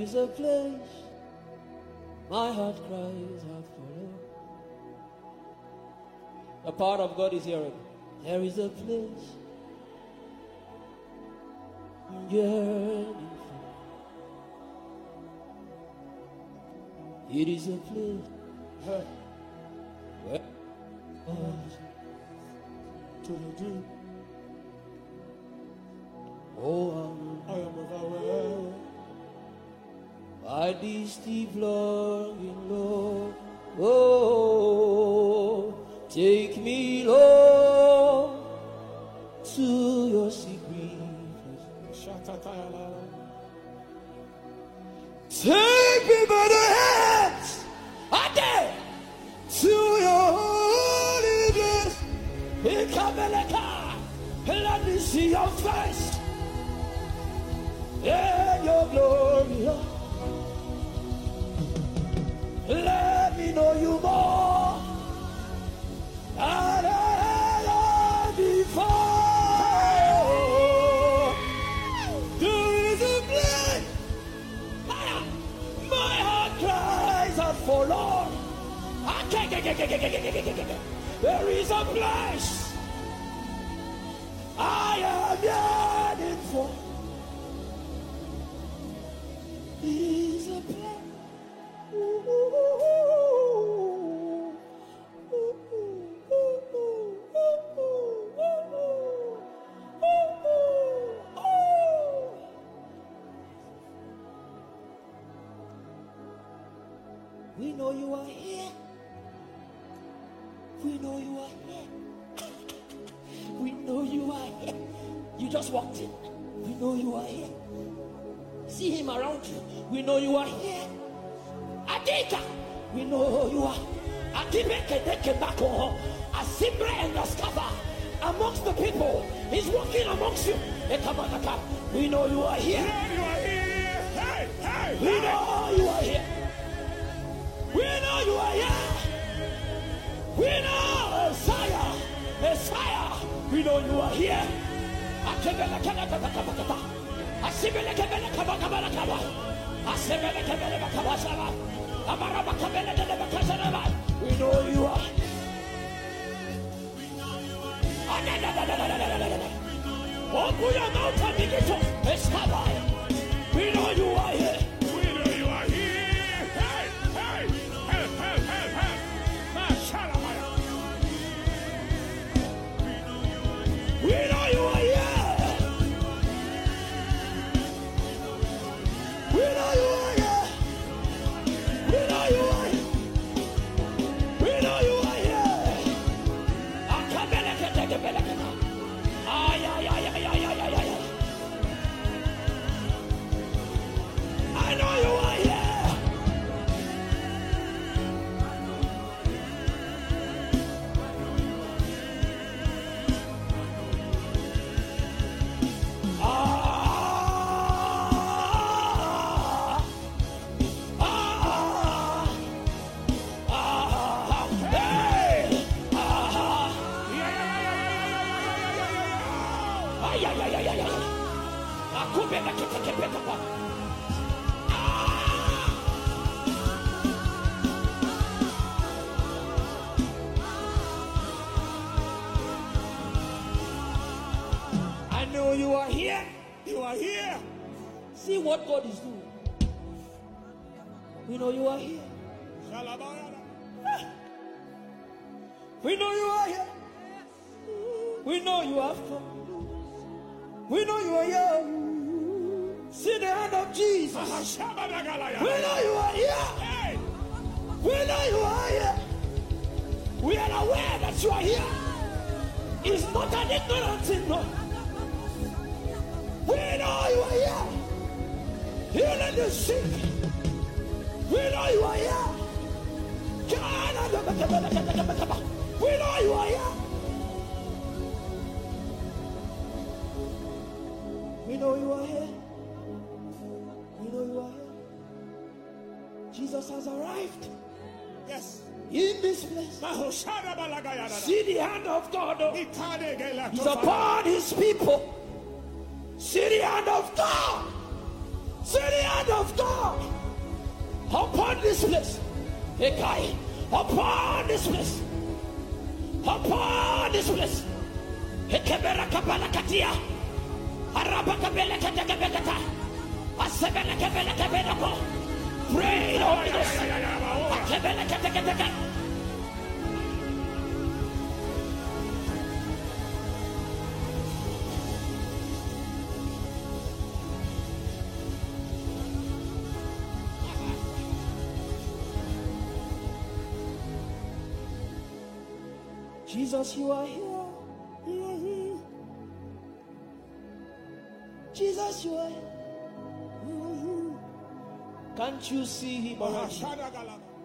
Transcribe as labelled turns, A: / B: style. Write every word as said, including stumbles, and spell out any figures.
A: is a place my heart cries out for love. The power of God is here. There is a place I'm yearning for. It is a place where to the deep. Oh, I am overwhelmed by this deep longing, Lord. Oh, take me, Lord, to your secret place. Take me by the hands, Ade, to your holy place. Let me see your face. In your glory, let me know you more than ever before. There is a place my heart cries out for, Lord. There is a place I am yearning for. Is a place. Ooh, ooh, ooh, ooh, ooh, ooh, ooh. We know you are here. We know you are here. We know you are here. You just walked in. We know you are here. See him around you. We know you are here. Adika, we know you are. Adibeke deke bako. Asimbre and Askava. Amongst the people. He's walking amongst you. Ekamanaka. We know you are here. We know you are here. Hey, hey, we know you are here. We know you are here. We know Messiah. Messiah. We know you are here. Akebele kebele Asibele kebele kaba kaba kaba. Asibele kebele kaba kaba. Amara kebele kebele kaba. We know you are. We know you are. Open your mouth and begin to escapa. We know you are here. We know you are here. Hey, hey, hey, hey, hey, hey. Mashallah. We know you are here. We know you are here. We know you are here. We know you are here. Akabelekekekebelekeka. Ay, ay, ay, ay, ay, ay, ay, ay. I know you are here. Ah. I know you are here. You are here. See what God is doing. We know you are here. We know you are here. We know you have come. We know you are here. See the hand of Jesus. We know you are here. We know you are here. We are aware that you are here. It's not an ignorant thing, no. We know you are here. Healing the sick. We know you are here. We know you are here. We know you are here. We know you are here. Jesus has arrived. Yes. In this place. See the hand of God. He's upon his people. See the hand of God. See the hand of God upon this place. Hey, guy, upon this place. Upon this place. Hekebera kabala katia. Araba kabela katakabekata. Asebela kabela kabelako. Pray, Holy Ghost. Akebela katakataka. Jesus, you are here. here, here. Jesus, you are here. Can't you see him already?